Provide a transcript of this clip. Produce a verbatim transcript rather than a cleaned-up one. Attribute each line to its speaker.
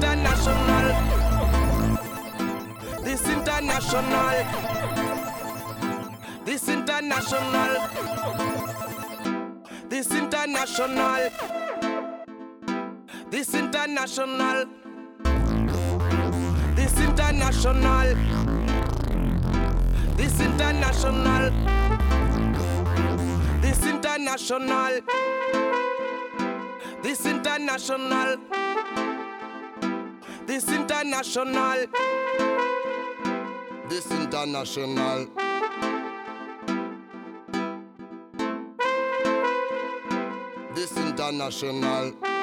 Speaker 1: international. This international. This international. This international. This international. This international. This international. This international. This international. This international. This international. This international.